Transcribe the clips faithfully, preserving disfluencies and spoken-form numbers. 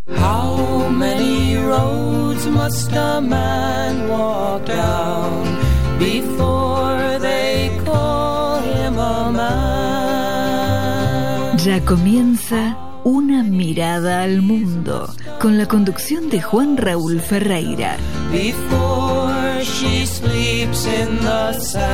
How many roads must a man walk down before they call him a man? Ya comienza Una mirada al mundo, con la conducción de Juan Raúl Ferreira. Before she sleeps in the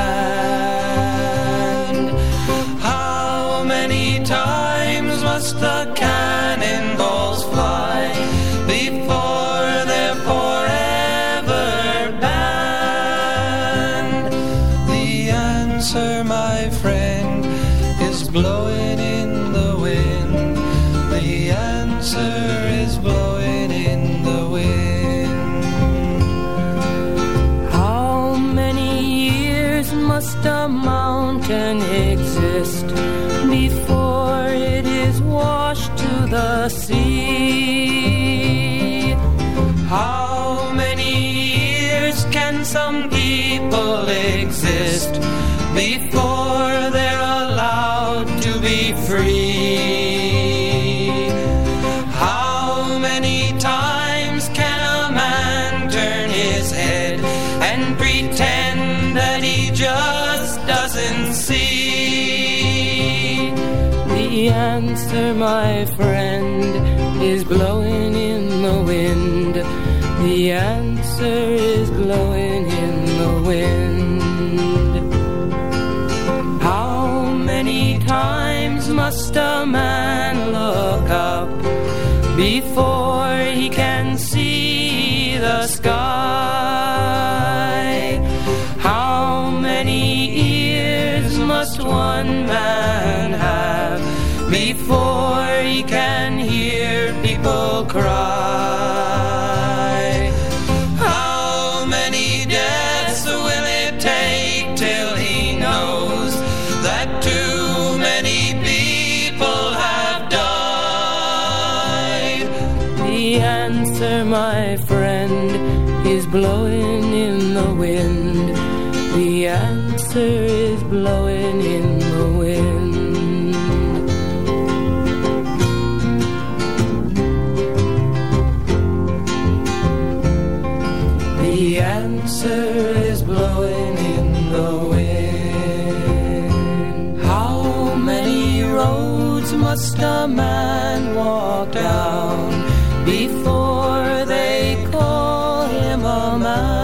sand, how many times must the cannonballs fly before they're forever banned? The answer, my friend, is blowing in the wind. The answer is blowing in the wind. How many years must a mountain exist before it is washed to the sea? How many years can some people exist before they're allowed to be free? How many times can a man turn his head and pretend that he just doesn't see? The answer, my friend, is blowing in the wind. The answer is blowing in the wind. How many times must a man look up before he can see the sky? How many ears must one man have before he can hear people cry? How many deaths will it take till he knows that too many people have died? The answer, my friend, is blowing in the wind. The answer is blowing in the wind. The answer is blowing in the wind. How many roads must a man walk down before they call him a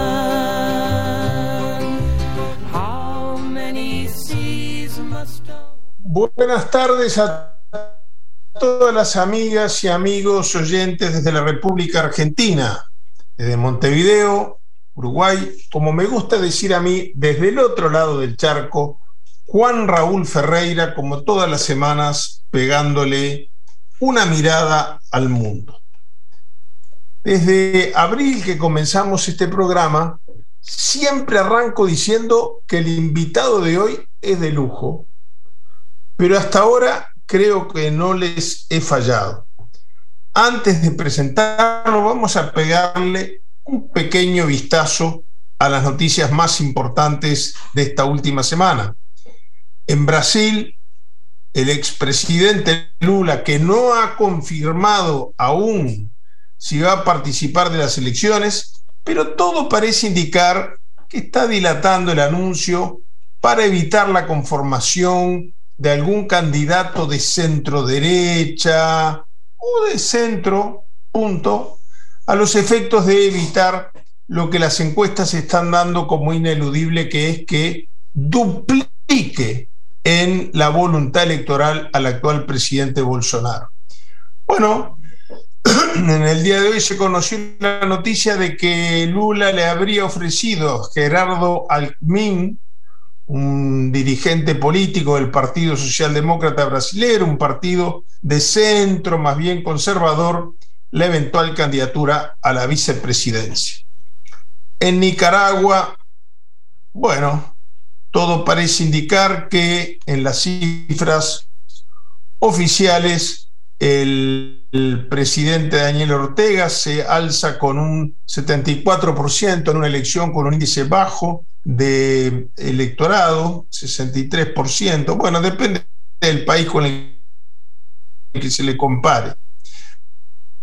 man? How many seas must a... Buenas tardes a todas las amigas y amigos oyentes desde la República Argentina, desde Montevideo, Uruguay, como me gusta decir a mí, desde el otro lado del charco, Juan Raúl Ferreira, como todas las semanas, pegándole una mirada al mundo. Desde abril que comenzamos este programa, siempre arranco diciendo que el invitado de hoy es de lujo, pero hasta ahora creo que no les he fallado. Antes de presentarlo, vamos a pegarle un pequeño vistazo a las noticias más importantes de esta última semana. En Brasil, el expresidente Lula, que no ha confirmado aún si va a participar de las elecciones, pero todo parece indicar que está dilatando el anuncio para evitar la conformación de algún candidato de centro derecha o de centro, punto, a los efectos de evitar lo que las encuestas están dando como ineludible, que es que duplique en la voluntad electoral al actual presidente Bolsonaro. Bueno, en el día de hoy se conoció la noticia de que Lula le habría ofrecido a Gerardo Alckmin, un dirigente político del Partido Socialdemócrata Brasileño, un partido de centro, más bien conservador, la eventual candidatura a la vicepresidencia. En Nicaragua, bueno, todo parece indicar que en las cifras oficiales el, el presidente Daniel Ortega se alza con un setenta y cuatro por ciento en una elección con un índice bajo de electorado, sesenta y tres por ciento. Bueno, depende del país con el que se le compare.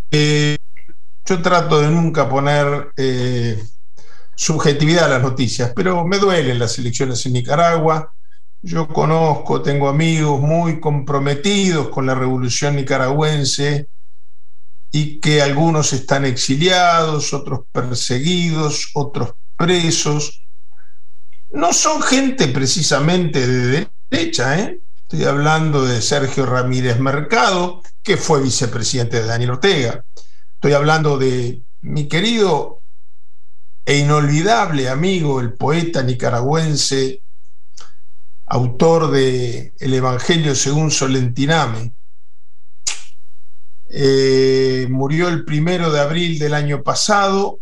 Eh, yo trato de nunca poner eh, subjetividad a las noticias, pero me duelen las elecciones en Nicaragua. Yo conozco, tengo amigos muy comprometidos con la revolución nicaragüense y que algunos están exiliados, otros perseguidos, otros presos. No son gente precisamente de derecha, ¿eh? Estoy hablando de Sergio Ramírez Mercado, que fue vicepresidente de Daniel Ortega. Estoy hablando de mi querido e inolvidable amigo, el poeta nicaragüense, autor de El Evangelio según Solentiname. Eh, murió el primero de abril del año pasado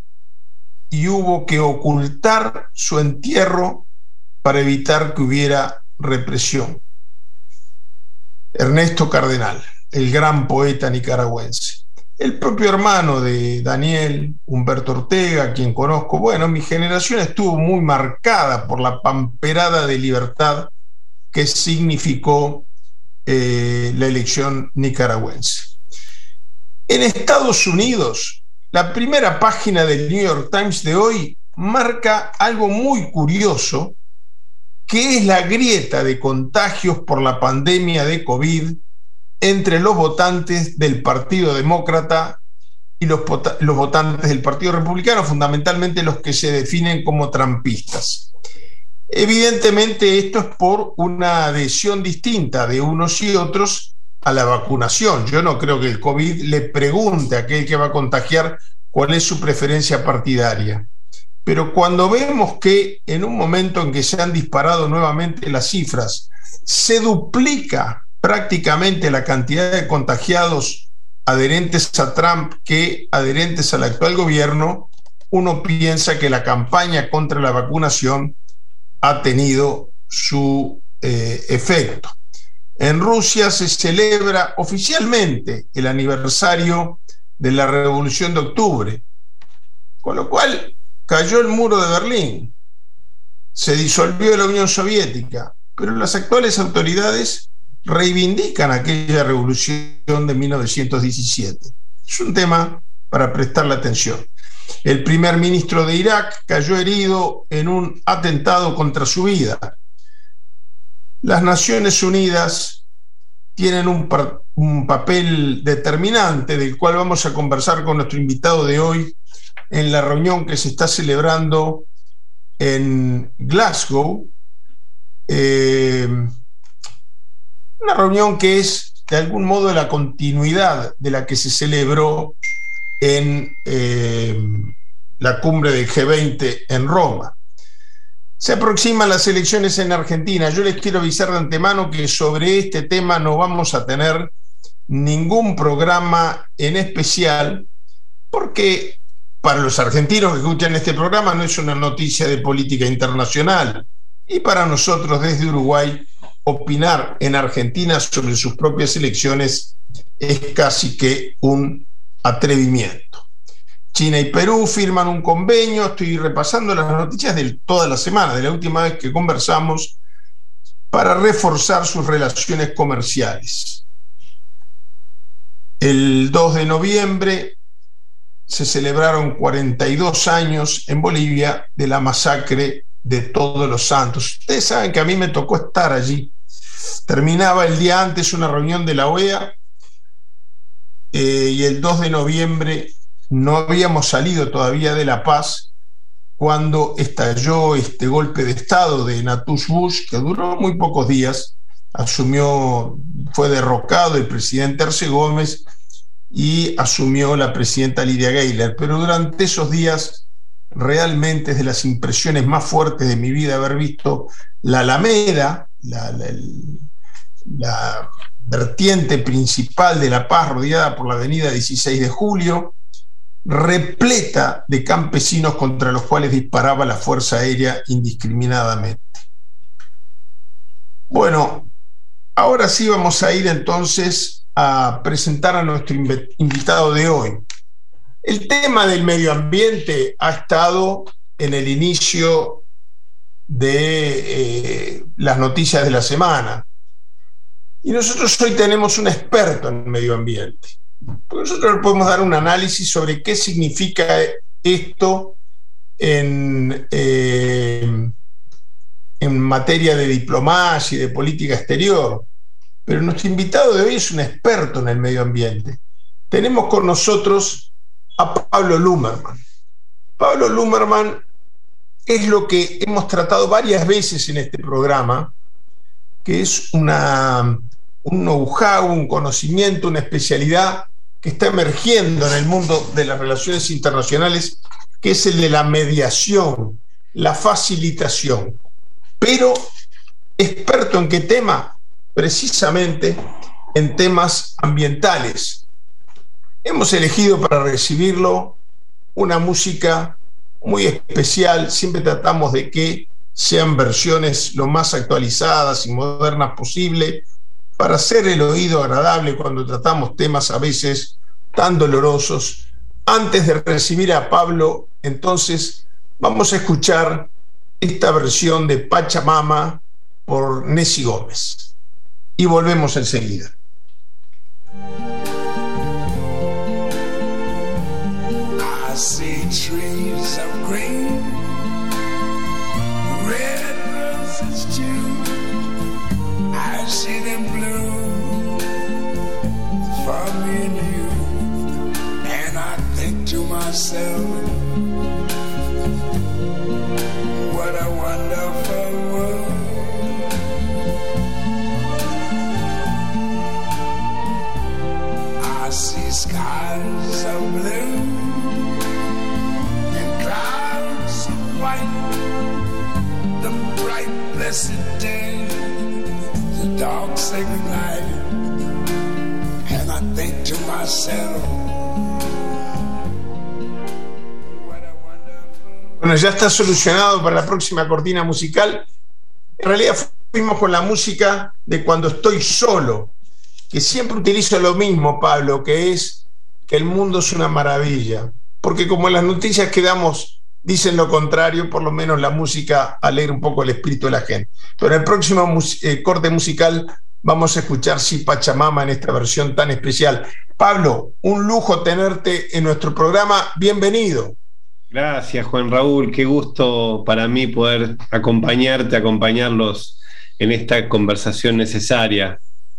y hubo que ocultar su entierro para evitar que hubiera represión. Ernesto Cardenal, el gran poeta nicaragüense. El propio hermano de Daniel, Humberto Ortega, a quien conozco, bueno, mi generación estuvo muy marcada por la pamperada de libertad que significó eh, la elección nicaragüense. En Estados Unidos, la primera página del New York Times de hoy marca algo muy curioso, que es la grieta de contagios por la pandemia de COVID entre los votantes del Partido Demócrata y los, los votantes del Partido Republicano, fundamentalmente los que se definen como trampistas. Evidentemente esto es por una adhesión distinta de unos y otros a la vacunación. Yo no creo que el COVID le pregunte a aquel que va a contagiar cuál es su preferencia partidaria. Pero cuando vemos que en un momento en que se han disparado nuevamente las cifras, se duplica prácticamente la cantidad de contagiados adherentes a Trump que adherentes al actual gobierno, uno piensa que la campaña contra la vacunación ha tenido su eh, efecto. En Rusia se celebra oficialmente el aniversario de la Revolución de Octubre, con lo cual cayó el muro de Berlín, se disolvió la Unión Soviética, pero las actuales autoridades reivindican aquella revolución de mil novecientos diecisiete. Es un tema para prestarle atención. El primer ministro de Irak cayó herido en un atentado contra su vida. Las Naciones Unidas tienen un, par, un papel determinante, del cual vamos a conversar con nuestro invitado de hoy en la reunión que se está celebrando en Glasgow. Eh, una reunión que es de algún modo la continuidad de la que se celebró en eh, la cumbre del G veinte en Roma. Se aproximan las elecciones en Argentina. Yo les quiero avisar de antemano que sobre este tema no vamos a tener ningún programa en especial, porque para los argentinos que escuchan este programa no es una noticia de política internacional, y para nosotros desde Uruguay opinar en Argentina sobre sus propias elecciones es casi que un atrevimiento. China y Perú firman un convenio. Estoy repasando las noticias de toda la semana, de la última vez que conversamos, para reforzar sus relaciones comerciales. El dos de noviembre se celebraron cuarenta y dos años en Bolivia de la masacre de Todos los Santos. Ustedes saben que a mí me tocó estar allí. Terminaba el día antes una reunión de la O E A eh, y el dos de noviembre no habíamos salido todavía de La Paz cuando estalló este golpe de Estado de Natush Bush, que duró muy pocos días. Asumió, fue derrocado el presidente Arce Gómez y asumió la presidenta Lidia Gayler, pero durante esos días realmente es de las impresiones más fuertes de mi vida haber visto la Alameda, la, la, la vertiente principal de La Paz, rodeada por la avenida dieciséis de julio, repleta de campesinos contra los cuales disparaba la Fuerza Aérea indiscriminadamente. Bueno, ahora sí vamos a ir entonces a presentar a nuestro invitado de hoy. El tema del medio ambiente ha estado en el inicio de eh, las noticias de la semana. Y nosotros hoy tenemos un experto en medio ambiente. Porque nosotros le podemos dar un análisis sobre qué significa esto en, eh, en materia de diplomacia y de política exterior. Pero nuestro invitado de hoy es un experto en el medio ambiente. Tenemos con nosotros a Pablo Lummermann. Pablo Lummermann es lo que hemos tratado varias veces en este programa, que es una, un know-how, un conocimiento, una especialidad que está emergiendo en el mundo de las relaciones internacionales, que es el de la mediación, la facilitación. Pero, ¿experto en qué tema? Precisamente en temas ambientales. Hemos elegido para recibirlo una música muy especial. Siempre tratamos de que sean versiones lo más actualizadas y modernas posible para hacer el oído agradable cuando tratamos temas a veces tan dolorosos. Antes de recibir a Pablo, entonces, vamos a escuchar esta versión de Pachamama por Nessie Gómez. Y volvemos enseguida. I see trees of green, red roses too. I see them bloom for me and you. And I think to myself, what a wonderful world. I see skies of blue and clouds of white, the bright blessed day, the dark sacred night, and I think to myself, what a wonderful... Bueno, ya está solucionado para la próxima cortina musical. En realidad fuimos con la música de Cuando estoy solo, que siempre utilizo lo mismo, Pablo, que es que el mundo es una maravilla, porque como en las noticias que damos dicen lo contrario, por lo menos la música alegra un poco el espíritu de la gente. Pero en el próximo mus- eh, corte musical vamos a escuchar Sí Pachamama en esta versión tan especial. Pablo, un lujo tenerte en nuestro programa, bienvenido. Gracias, Juan Raúl, qué gusto para mí poder acompañarte, acompañarlos en esta conversación necesaria.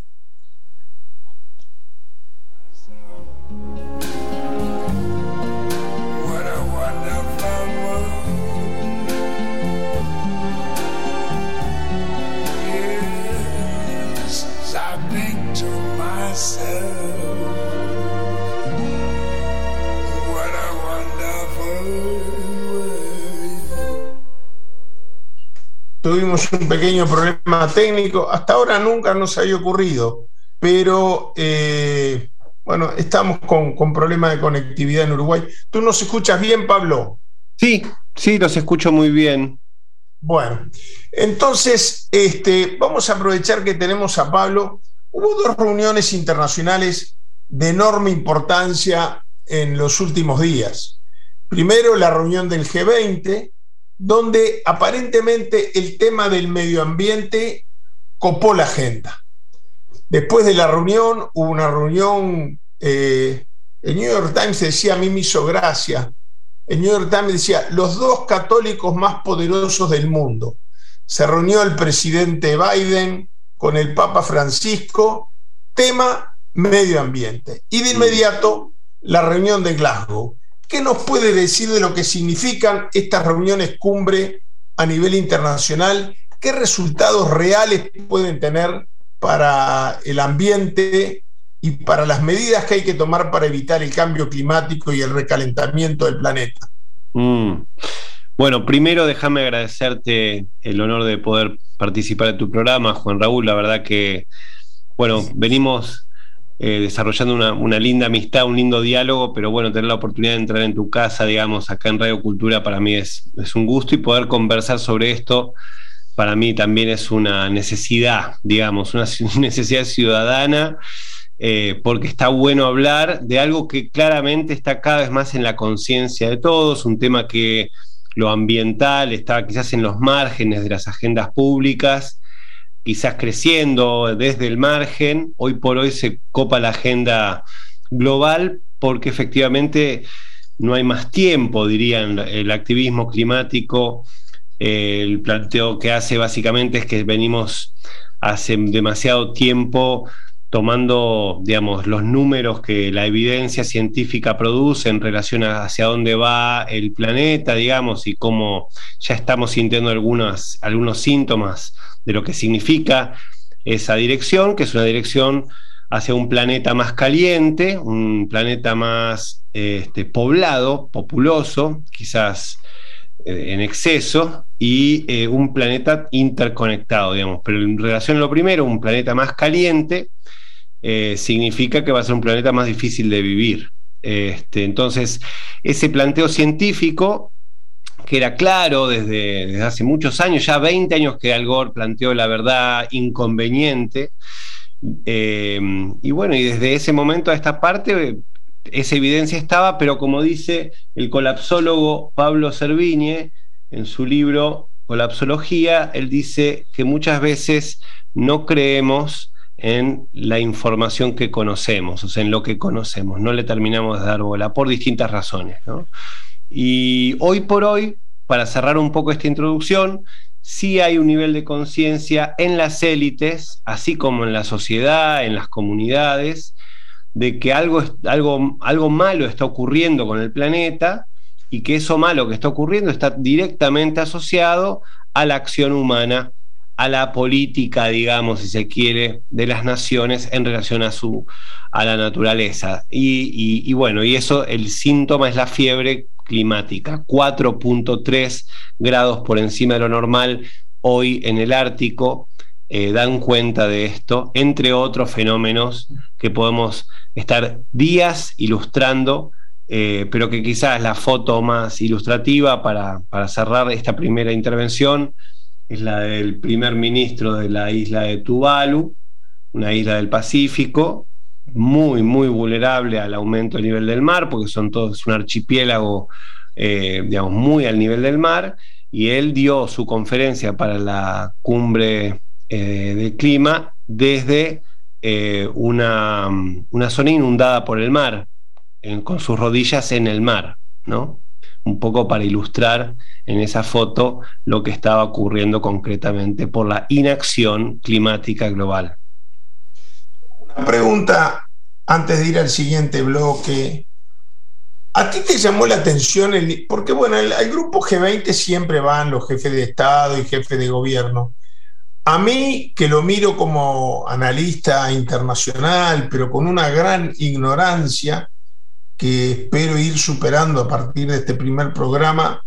Tuvimos un pequeño problema técnico, hasta ahora nunca nos había ocurrido, pero eh, bueno, estamos con, con problemas de conectividad en Uruguay. ¿Tú nos escuchas bien, Pablo? Sí, sí, los escucho muy bien. Bueno, entonces este, vamos a aprovechar que tenemos a Pablo. Hubo dos reuniones internacionales de enorme importancia en los últimos días. Primero, la reunión del G veinte, donde aparentemente el tema del medio ambiente copó la agenda. Después de la reunión, hubo una reunión, eh, el New York Times decía, a mí me hizo gracia, el New York Times decía, los dos católicos más poderosos del mundo. Se reunió el presidente Biden con el Papa Francisco, tema medio ambiente. Y de inmediato, la reunión de Glasgow. ¿Qué nos puede decir de lo que significan estas reuniones cumbre a nivel internacional? ¿Qué resultados reales pueden tener para el ambiente y para las medidas que hay que tomar para evitar el cambio climático y el recalentamiento del planeta? Mm. Bueno, primero déjame agradecerte el honor de poder participar de tu programa, Juan Raúl. La verdad que, bueno, venimos... Eh, desarrollando una, una linda amistad, un lindo diálogo, pero bueno, tener la oportunidad de entrar en tu casa, digamos, acá en Radio Cultura, para mí es, es un gusto, y poder conversar sobre esto, para mí también es una necesidad, digamos, una necesidad ciudadana, eh, porque está bueno hablar de algo que claramente está cada vez más en la conciencia de todos, un tema que lo ambiental está quizás en los márgenes de las agendas públicas, quizás creciendo desde el margen. Hoy por hoy se copa la agenda global, porque efectivamente no hay más tiempo, dirían. El activismo climático, eh, el planteo que hace básicamente es que venimos hace demasiado tiempo tomando, digamos, los números que la evidencia científica produce en relación a hacia dónde va el planeta, digamos, y cómo ya estamos sintiendo algunos, algunos síntomas de lo que significa esa dirección, que es una dirección hacia un planeta más caliente, un planeta más este, poblado, populoso, quizás eh, en exceso, y eh, un planeta interconectado, digamos. Pero en relación a lo primero, un planeta más caliente eh, significa que va a ser un planeta más difícil de vivir. Este, entonces, ese planteo científico, que era claro desde, desde hace muchos años, ya veinte años que Al Gore planteó la verdad inconveniente, eh, y bueno, y desde ese momento a esta parte, esa evidencia estaba, pero como dice el colapsólogo Pablo Servigne en su libro Colapsología, él dice que muchas veces no creemos en la información que conocemos, o sea, en lo que conocemos, no le terminamos de dar bola por distintas razones, ¿no? Y hoy por hoy, para cerrar un poco esta introducción, sí hay un nivel de conciencia en las élites, así como en la sociedad, en las comunidades, de que algo, algo, algo malo está ocurriendo con el planeta, y que eso malo que está ocurriendo está directamente asociado a la acción humana, a la política, digamos, si se quiere, de las naciones en relación a su a la naturaleza. Y, y, y bueno, y eso, el síntoma es la fiebre climática, cuatro punto tres grados por encima de lo normal hoy en el Ártico, eh, dan cuenta de esto, entre otros fenómenos que podemos estar días ilustrando, eh, pero que quizás la foto más ilustrativa para, para cerrar esta primera intervención es la del primer ministro de la isla de Tuvalu, una isla del Pacífico, muy, muy vulnerable al aumento del nivel del mar, porque son todos un archipiélago, eh, digamos, muy al nivel del mar, y él dio su conferencia para la cumbre eh, del clima desde eh, una, una zona inundada por el mar, en, con sus rodillas en el mar, ¿no? Un poco para ilustrar en esa foto lo que estaba ocurriendo concretamente por la inacción climática global. Una pregunta antes de ir al siguiente bloque. ¿A ti te llamó la atención? El, porque bueno, el, al grupo G veinte siempre van los jefes de Estado y jefes de gobierno. A mí, que lo miro como analista internacional, pero con una gran ignorancia, que espero ir superando a partir de este primer programa,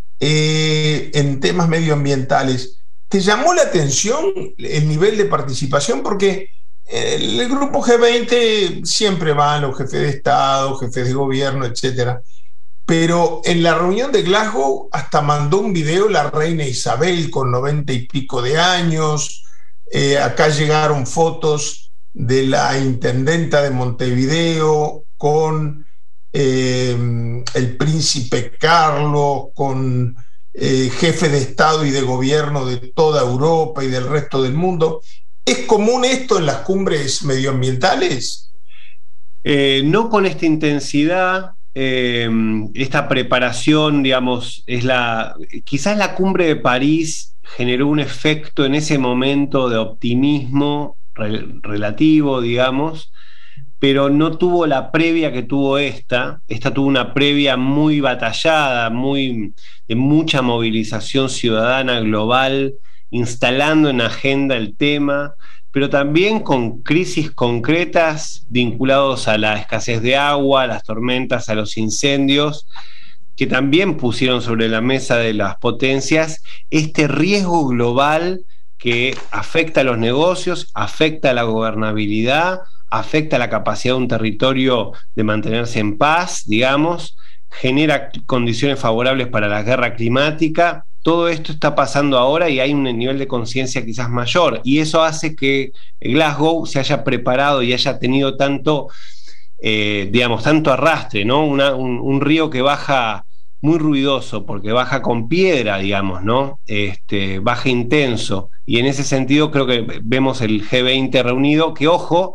eh, en temas medioambientales. ¿Te llamó la atención el nivel de participación? Porque el, el grupo G veinte siempre van los jefes de Estado, jefes de gobierno, etcétera. Pero en la reunión de Glasgow hasta mandó un video la reina Isabel con noventa y pico de años. Eh, acá llegaron fotos de la intendenta de Montevideo con Eh, el príncipe Carlos, con eh, jefe de Estado y de gobierno de toda Europa y del resto del mundo. ¿Es común esto en las cumbres medioambientales? Eh, no con esta intensidad, eh, esta preparación, digamos, es la, quizás la cumbre de París generó un efecto en ese momento de optimismo rel- relativo, digamos, pero no tuvo la previa que tuvo esta. Esta tuvo una previa muy batallada, muy, de mucha movilización ciudadana global, instalando en agenda el tema, pero también con crisis concretas vinculados a la escasez de agua, a las tormentas, a los incendios, que también pusieron sobre la mesa de las potencias este riesgo global que afecta a los negocios, afecta a la gobernabilidad, afecta la capacidad de un territorio de mantenerse en paz, digamos, genera condiciones favorables para la guerra climática. Todo esto está pasando ahora y hay un nivel de conciencia quizás mayor, y eso hace que Glasgow se haya preparado y haya tenido tanto, eh, digamos, tanto arrastre, ¿no? Una, un, un río que baja muy ruidoso, porque baja con piedra, digamos, ¿no? Este, baja intenso, y en ese sentido creo que vemos el G veinte reunido, que ojo,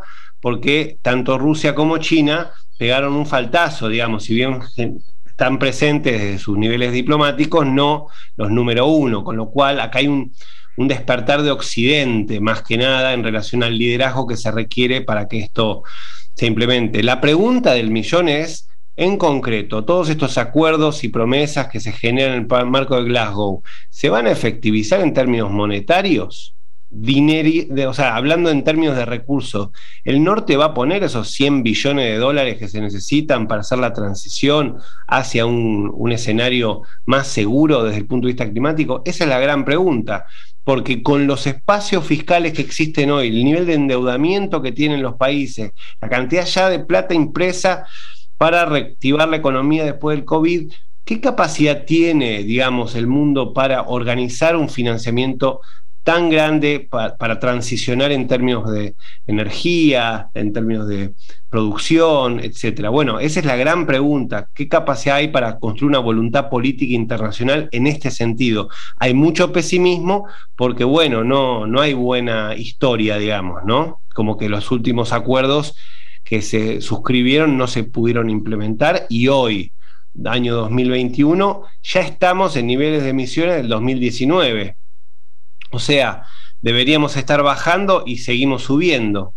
porque tanto Rusia como China pegaron un faltazo, digamos, si bien están presentes desde sus niveles diplomáticos, no los número uno, con lo cual acá hay un, un despertar de Occidente, más que nada, en relación al liderazgo que se requiere para que esto se implemente. La pregunta del millón es, en concreto, todos estos acuerdos y promesas que se generan en el marco de Glasgow, ¿se van a efectivizar en términos monetarios? Dineri, de, o sea, hablando en términos de recursos, ¿el norte va a poner esos cien billones de dólares que se necesitan para hacer la transición hacia un, un escenario más seguro desde el punto de vista climático? Esa es la gran pregunta, porque con los espacios fiscales que existen hoy, el nivel de endeudamiento que tienen los países, la cantidad ya de plata impresa para reactivar la economía después del COVID, ¿qué capacidad tiene, digamos, el mundo para organizar un financiamiento tan grande para, para transicionar en términos de energía, en términos de producción, etcétera? Bueno, esa es la gran pregunta. ¿Qué capacidad hay para construir una voluntad política internacional en este sentido? Hay mucho pesimismo porque, bueno, no, no hay buena historia, digamos, ¿no? Como que los últimos acuerdos que se suscribieron no se pudieron implementar y hoy, año dos mil veintiuno, ya estamos en niveles de emisiones del dos mil diecinueve. O sea, deberíamos estar bajando y seguimos subiendo.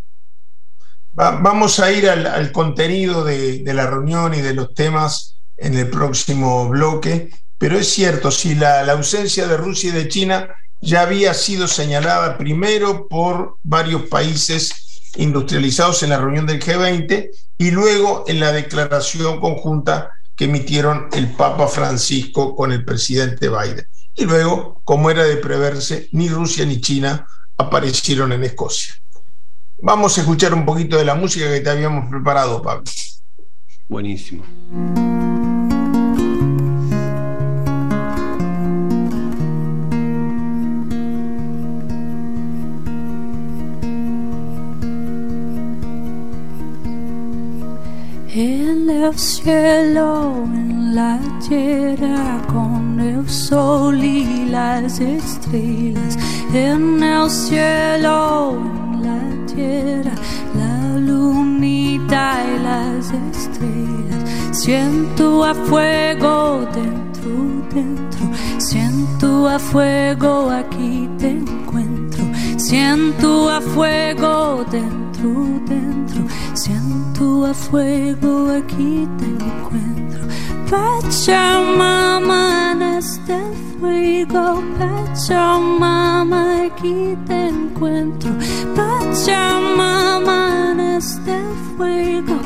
Va, vamos a ir al, al contenido de, de la reunión y de los temas en el próximo bloque, pero es cierto, si la, la ausencia de Rusia y de China ya había sido señalada primero por varios países industrializados en la reunión del G veinte y luego en la declaración conjunta que emitieron el Papa Francisco con el presidente Biden. Y luego, como era de preverse, ni Rusia ni China aparecieron en Escocia. Vamos a escuchar un poquito de la música que te habíamos preparado, Pablo. Buenísimo. En el cielo, en la tierra, con el sol y las estrellas. En el cielo, en la tierra, la lunita y las estrellas. Siento a fuego dentro, dentro. Siento a fuego, aquí te encuentro. Siento a fuego dentro, dentro. Siento a fuego, aquí te encuentro. Pachamama, en este fuego. Pachamama, aquí te encuentro. Pachamama, en este fuego.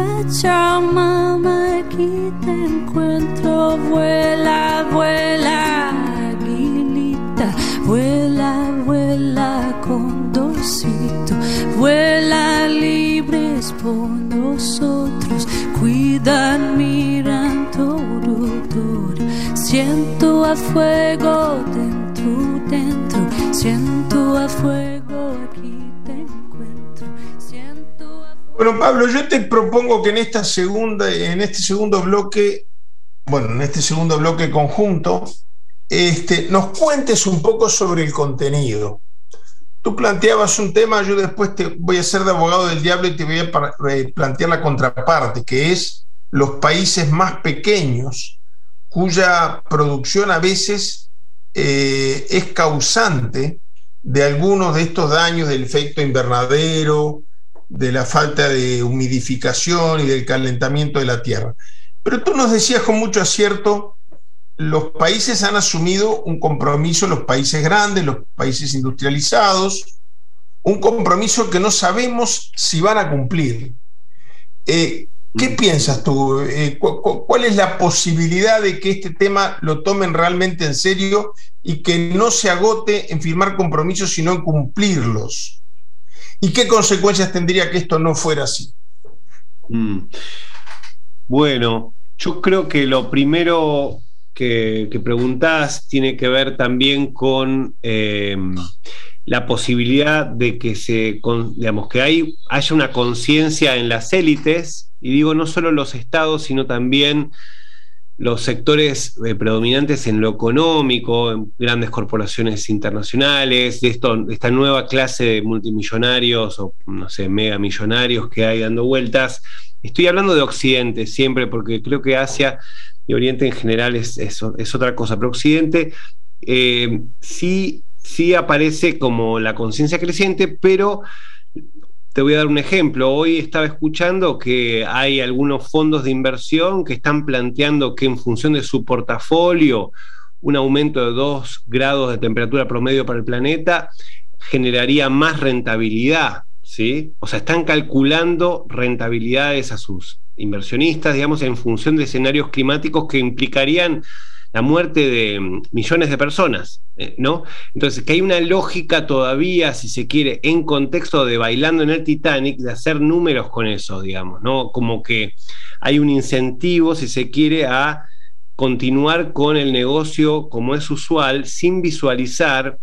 Pachamama, aquí te encuentro. Vuela, vuela, aguilita. Vuela, vuela, condorcito. Vuela libres por nosotros. Cuidan, miran todo, todo. Siento a fuego dentro, dentro. Siento a fuego, aquí te encuentro. Siento a fuego. Bueno, Pablo, yo te propongo que en esta segunda, en este segundo bloque, bueno, en este segundo bloque conjunto, este, nos cuentes un poco sobre el contenido. Tú planteabas un tema, yo después te voy a hacer de abogado del diablo y te voy a plantear la contraparte, que es los países más pequeños, cuya producción a veces eh, es causante de algunos de estos daños del efecto invernadero, de la falta de humidificación y del calentamiento de la tierra. Pero tú nos decías con mucho acierto, los países han asumido un compromiso, los países grandes, los países industrializados, un compromiso que no sabemos si van a cumplir. Eh, ¿Qué piensas tú? Eh, cu- cu- ¿Cuál es la posibilidad de que este tema lo tomen realmente en serio y que no se agote en firmar compromisos, sino en cumplirlos? ¿Y qué consecuencias tendría que esto no fuera así? Mm. Bueno, yo creo que lo primero que, que preguntás tiene que ver también con eh, la posibilidad de que se, con, digamos, que hay, haya una conciencia en las élites, y digo no solo los estados, sino también los sectores eh, predominantes en lo económico, en grandes corporaciones internacionales, de, esto, de esta nueva clase de multimillonarios o, no sé, megamillonarios que hay dando vueltas. Estoy hablando de Occidente siempre, porque creo que Asia y Oriente en general es, es, es otra cosa, pero Occidente eh, sí, sí aparece como la conciencia creciente, pero te voy a dar un ejemplo. Hoy estaba escuchando que hay algunos fondos de inversión que están planteando que en función de su portafolio, un aumento de dos grados de temperatura promedio para el planeta generaría más rentabilidad, ¿sí? O sea, están calculando rentabilidades a sus inversionistas, digamos, en función de escenarios climáticos que implicarían la muerte de millones de personas, ¿no? Entonces, que hay una lógica todavía, si se quiere, en contexto de Bailando en el Titanic, de hacer números con eso, digamos, ¿no? Como que hay un incentivo, si se quiere, a continuar con el negocio como es usual, sin visualizar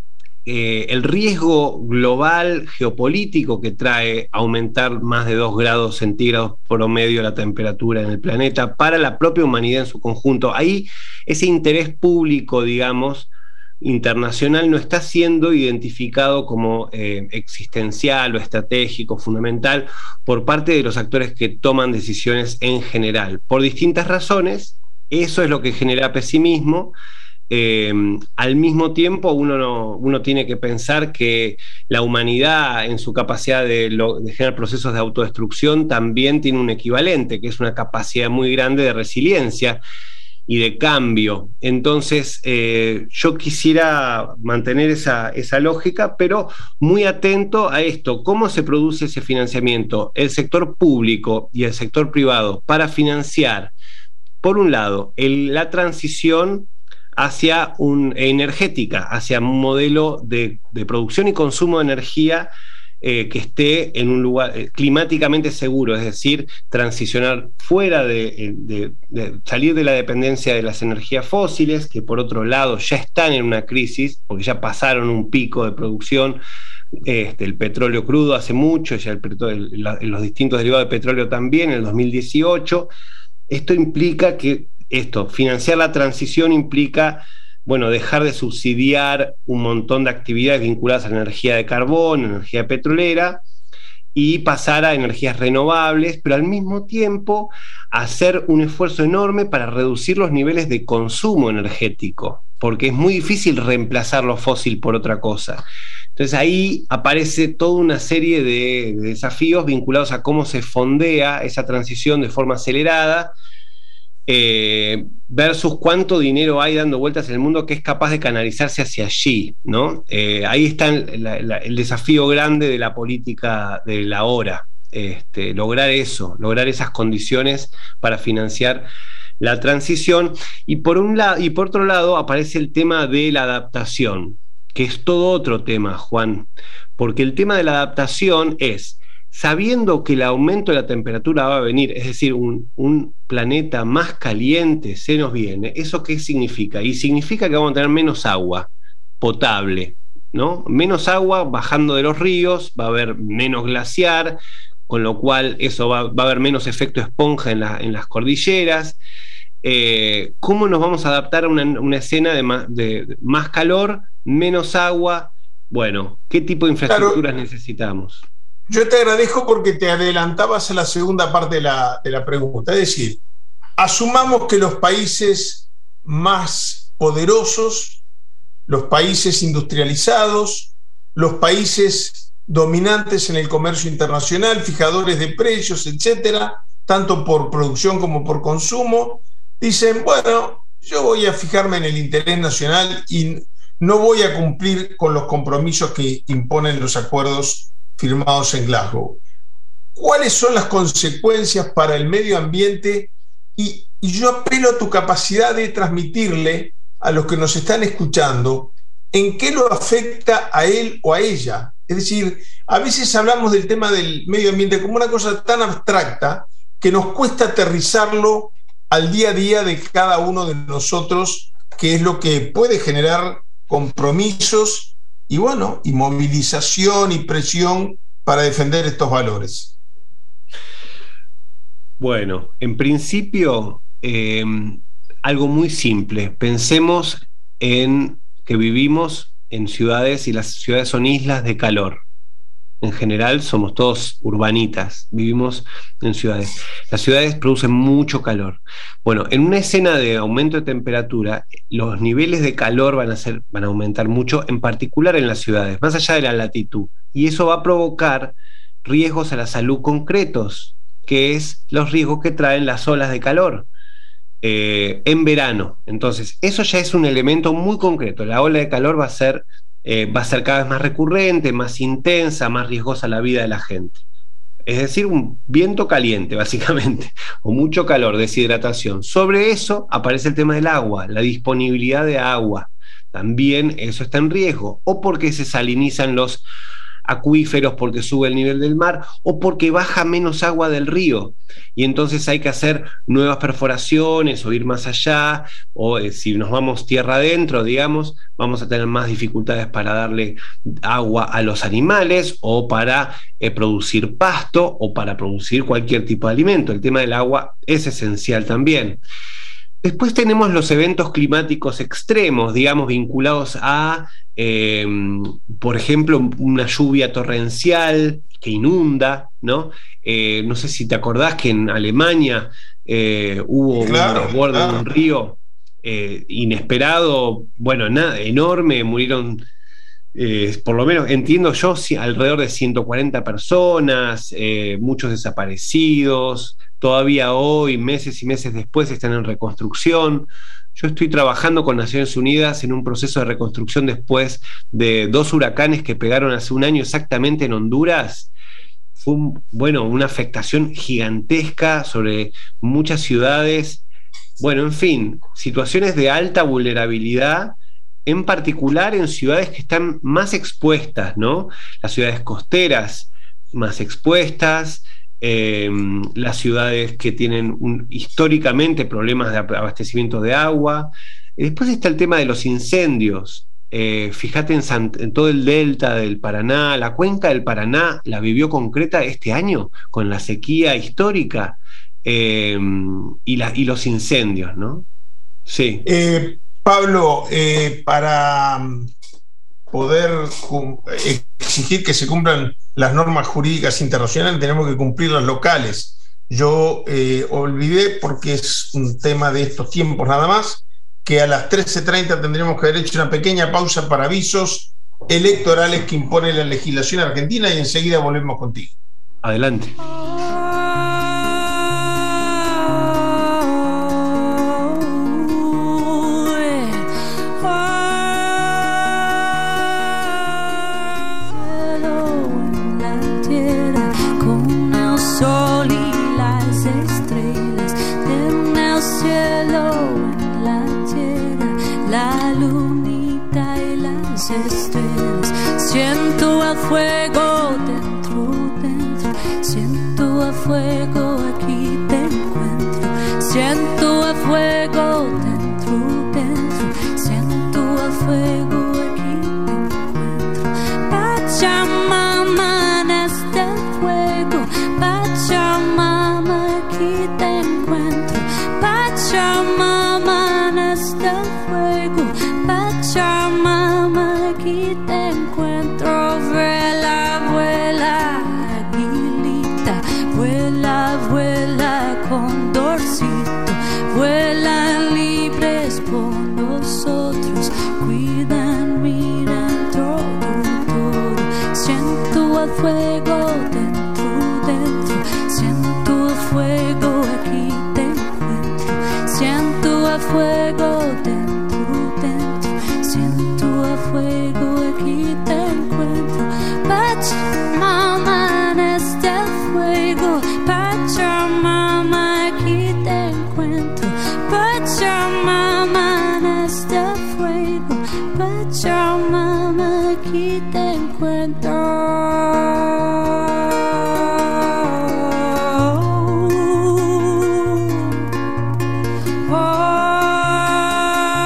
Eh, el riesgo global geopolítico que trae aumentar más de dos grados centígrados promedio la temperatura en el planeta para la propia humanidad en su conjunto. Ahí ese interés público, digamos, internacional no está siendo identificado como eh, existencial o estratégico, fundamental, por parte de los actores que toman decisiones en general. Por distintas razones, eso es lo que genera pesimismo. Eh, al mismo tiempo uno, no, uno tiene que pensar que la humanidad en su capacidad de, lo, de generar procesos de autodestrucción también tiene un equivalente, que es una capacidad muy grande de resiliencia y de cambio. Entonces eh, yo quisiera mantener esa, esa lógica, pero muy atento a esto, cómo se produce ese financiamiento, el sector público y el sector privado, para financiar, por un lado, el, la transición hacia un, energética, hacia un modelo de, de producción y consumo de energía eh, que esté en un lugar eh, climáticamente seguro, es decir, transicionar fuera de, de, de salir de la dependencia de las energías fósiles, que por otro lado ya están en una crisis, porque ya pasaron un pico de producción, este, el petróleo crudo hace mucho, ya el, el, la, los distintos derivados de petróleo también, en el dos mil dieciocho. Esto implica que Esto, financiar la transición implica, bueno, dejar de subsidiar un montón de actividades vinculadas a la energía de carbón, energía petrolera, y pasar a energías renovables, pero al mismo tiempo hacer un esfuerzo enorme para reducir los niveles de consumo energético, porque es muy difícil reemplazar lo fósil por otra cosa. Entonces ahí aparece toda una serie de, de desafíos vinculados a cómo se fondea esa transición de forma acelerada, Eh, versus cuánto dinero hay dando vueltas en el mundo que es capaz de canalizarse hacia allí, ¿no? Eh, ahí está el, la, la, el desafío grande de la política de la hora, este, lograr eso, lograr esas condiciones para financiar la transición. Y por un lado, y por otro lado aparece el tema de la adaptación, que es todo otro tema, Juan, porque el tema de la adaptación es, sabiendo que el aumento de la temperatura va a venir, es decir, un, un planeta más caliente se nos viene, ¿eso qué significa? Y significa que vamos a tener menos agua potable, ¿no? Menos agua bajando de los ríos, va a haber menos glaciar, con lo cual eso va, va a haber menos efecto esponja en, la, en las cordilleras. Eh, ¿Cómo nos vamos a adaptar a una, una escena de más, de, de más calor, menos agua? Bueno, ¿qué tipo de infraestructuras claro. necesitamos? Yo te agradezco porque te adelantabas a la segunda parte de la, de la pregunta. Es decir, asumamos que los países más poderosos, los países industrializados, los países dominantes en el comercio internacional, fijadores de precios, etcétera, tanto por producción como por consumo, dicen, bueno, yo voy a fijarme en el interés nacional y no voy a cumplir con los compromisos que imponen los acuerdos firmados en Glasgow. ¿Cuáles son las consecuencias para el medio ambiente? Y, y yo apelo a tu capacidad de transmitirle a los que nos están escuchando en qué lo afecta a él o a ella. Es decir, a veces hablamos del tema del medio ambiente como una cosa tan abstracta que nos cuesta aterrizarlo al día a día de cada uno de nosotros, que es lo que puede generar compromisos y bueno, y movilización y presión para defender estos valores. Bueno, en principio eh, algo muy simple. Pensemos en que vivimos en ciudades y las ciudades son islas de calor. En general somos todos urbanitas, vivimos en ciudades. Las ciudades producen mucho calor. Bueno, en una escena de aumento de temperatura, los niveles de calor van a, ser, van a aumentar mucho, en particular en las ciudades, más allá de la latitud. Y eso va a provocar riesgos a la salud concretos, que es los riesgos que traen las olas de calor eh, en verano. Entonces, eso ya es un elemento muy concreto. La ola de calor va a ser... Eh, va a ser cada vez más recurrente, más intensa, más riesgosa la vida de la gente. Es decir, un viento caliente, básicamente, o mucho calor, deshidratación. Sobre eso aparece el tema del agua, la disponibilidad de agua. También eso está en riesgo, o porque se salinizan los acuíferos porque sube el nivel del mar, o porque baja menos agua del río, y entonces hay que hacer nuevas perforaciones o ir más allá, o eh, si nos vamos tierra adentro, digamos, vamos a tener más dificultades para darle agua a los animales, o para eh, producir pasto, o para producir cualquier tipo de alimento. El tema del agua es esencial también. Después tenemos los eventos climáticos extremos, digamos, vinculados a, eh, por ejemplo, una lluvia torrencial que inunda, ¿no? Eh, no sé si te acordás que en Alemania eh, hubo claro, un desborde claro. de un río eh, inesperado, bueno, nada, enorme, murieron, eh, por lo menos entiendo yo, alrededor de ciento cuarenta personas, eh, muchos desaparecidos. Todavía hoy, meses y meses después, están en reconstrucción. Yo estoy trabajando con Naciones Unidas en un proceso de reconstrucción después de dos huracanes que pegaron hace un año exactamente en Honduras. Fue un, bueno, una afectación gigantesca sobre muchas ciudades. Bueno, en fin, situaciones de alta vulnerabilidad, en particular en ciudades que están más expuestas, ¿no? Las ciudades costeras más expuestas, Eh, las ciudades que tienen un, históricamente problemas de abastecimiento de agua. Y después está el tema de los incendios. Eh, fíjate en, San, en todo el delta del Paraná, la cuenca del Paraná la vivió concreta este año con la sequía histórica eh, y, la, y los incendios, ¿no? Sí. Eh, Pablo, eh, para poder exigir que se cumplan las normas jurídicas internacionales, tenemos que cumplir las locales. Yo eh, olvidé, porque es un tema de estos tiempos nada más, que a las trece treinta tendremos que haber hecho una pequeña pausa para avisos electorales que impone la legislación argentina, y enseguida volvemos contigo. Adelante. Siento el fuego dentro, dentro, siento el fuego, aquí te encuentro. Siento el fuego dentro, dentro, siento el fuego, aquí te encuentro. Pachamama en este fuego, Pachamama, aquí te encuentro. Pachamama en este fuego, Pachamama, aquí te encuentro. Vuela, vuela, aguilita, vuela, vuela, condorcito, vuelan libres por nosotros, cuidan, miran todo, todo. Siento el fuego dentro, dentro, siento el fuego, aquí te encuentro. Siento el fuego dentro, dentro, siento el fuego, aquí te encuentro. Pachamama en este fuego, Pachamama, aquí te encuentro. Pachamama en este fuego, Pachamama, aquí te encuentro. Oh, oh.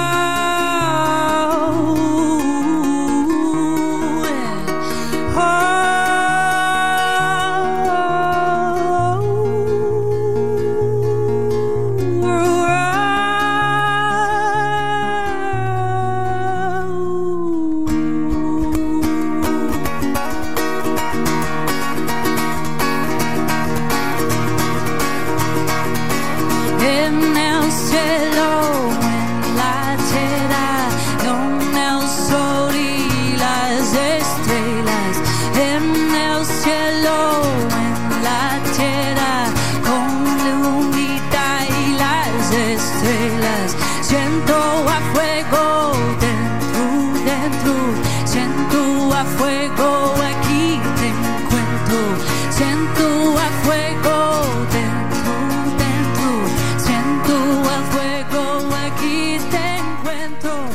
cielo, en la tierra, con el sol y las estrellas, en el cielo, en la tierra, con lunita y las estrellas, siento a fuego dentro, dentro, siento a fuego aquí te encuentro, siento a fuego dentro, dentro, siento a fuego aquí te encuentro,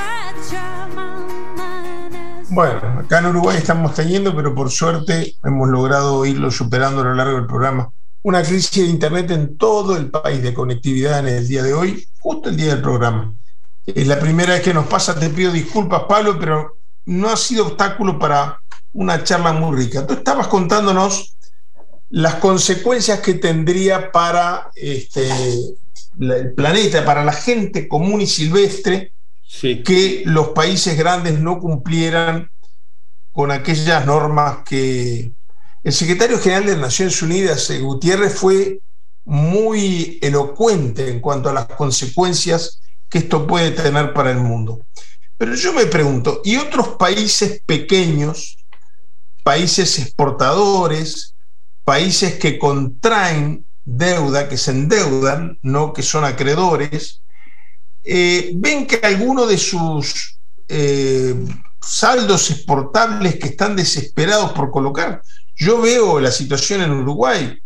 Pachamama. Bueno, acá en Uruguay estamos teniendo, pero por suerte hemos logrado irlo superando a lo largo del programa, una crisis de internet en todo el país de conectividad en el día de hoy, justo el día del programa. Es la primera vez que nos pasa, te pido disculpas, Pablo, pero no ha sido obstáculo para una charla muy rica. Tú estabas contándonos las consecuencias que tendría para este, el planeta, para la gente común y silvestre, sí, que los países grandes no cumplieran con aquellas normas que el secretario general de Naciones Unidas, Gutiérrez, fue muy elocuente en cuanto a las consecuencias que esto puede tener para el mundo. Pero yo me pregunto, ¿y otros países pequeños, países exportadores, países que contraen deuda, que se endeudan, no que son acreedores, eh, ven que alguno de sus eh, saldos exportables que están desesperados por colocar? Yo veo la situación en Uruguay.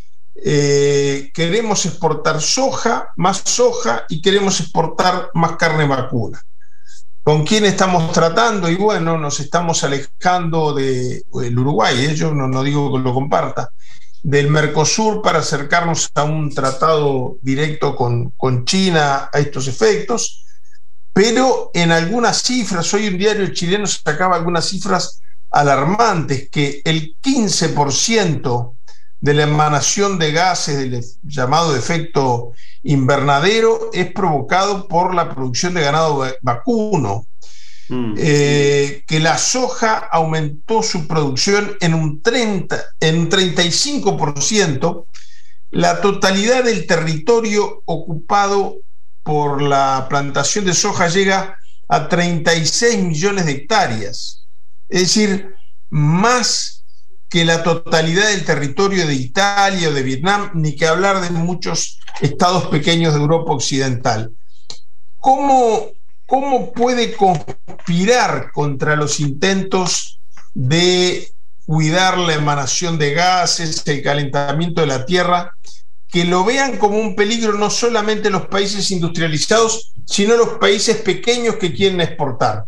Eh, queremos exportar soja, más soja, y queremos exportar más carne vacuna. ¿Con quién estamos tratando? Y bueno, nos estamos alejando del de Uruguay, ¿eh? Yo no, no digo que lo comparta, del Mercosur para acercarnos a un tratado directo con, con China a estos efectos, pero en algunas cifras, hoy un diario chileno sacaba algunas cifras alarmantes, que el quince por ciento de la emanación de gases del llamado efecto invernadero es provocado por la producción de ganado vacuno, mm. eh, que la soja aumentó su producción en un, treinta, en un treinta y cinco por ciento, la totalidad del territorio ocupado por la plantación de soja llega a treinta y seis millones de hectáreas, es decir, más que la totalidad del territorio de Italia o de Vietnam, ni que hablar de muchos estados pequeños de Europa Occidental. ¿Cómo, cómo puede conspirar contra los intentos de cuidar la emanación de gases, el calentamiento de la tierra, que lo vean como un peligro no solamente los países industrializados, sino los países pequeños que quieren exportar?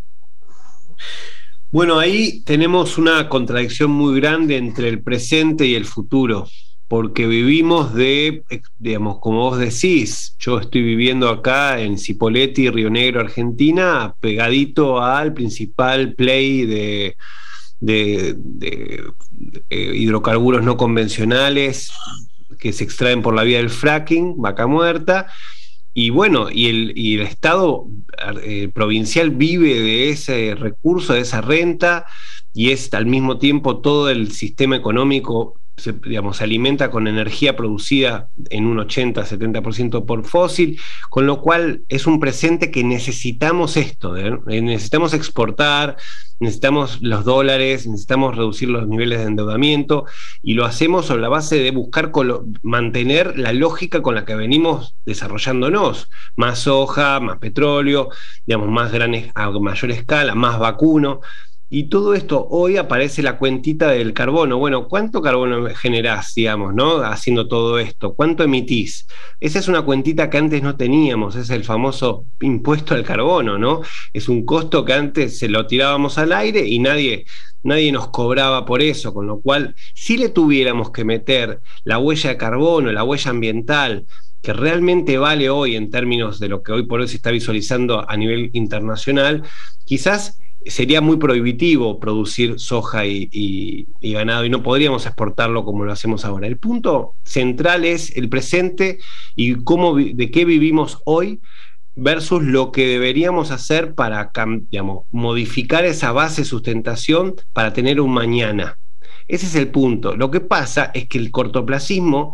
Bueno, ahí tenemos una contradicción muy grande entre el presente y el futuro, porque vivimos de, digamos, como vos decís, yo estoy viviendo acá en Cipolletti, Río Negro, Argentina, pegadito al principal play de, de, de, de hidrocarburos no convencionales que se extraen por la vía del fracking, Vaca Muerta. Y bueno, y el, y el Estado eh, provincial vive de ese recurso, de esa renta, y es al mismo tiempo todo el sistema económico, se, digamos, se alimenta con energía producida en un ochenta a setenta por ciento por fósil, con lo cual es un presente que necesitamos esto, ¿eh? Necesitamos exportar, necesitamos los dólares, necesitamos reducir los niveles de endeudamiento, y lo hacemos sobre la base de buscar colo- mantener la lógica con la que venimos desarrollándonos, más soja, más petróleo, digamos, más gran, a mayor escala, más vacuno. Y todo esto, hoy aparece la cuentita del carbono. Bueno, ¿cuánto carbono generás, digamos, ¿no? Haciendo todo esto? ¿Cuánto emitís? Esa es una cuentita que antes no teníamos, es el famoso impuesto al carbono, ¿no? Es un costo que antes se lo tirábamos al aire y nadie, nadie nos cobraba por eso, con lo cual, si le tuviéramos que meter la huella de carbono, la huella ambiental, que realmente vale hoy en términos de lo que hoy por hoy se está visualizando a nivel internacional, quizás sería muy prohibitivo producir soja y, y, y ganado, y no podríamos exportarlo como lo hacemos ahora. El punto central es el presente y cómo, de qué vivimos hoy versus lo que deberíamos hacer para, digamos, modificar esa base de sustentación para tener un mañana. Ese es el punto. Lo que pasa es que el cortoplacismo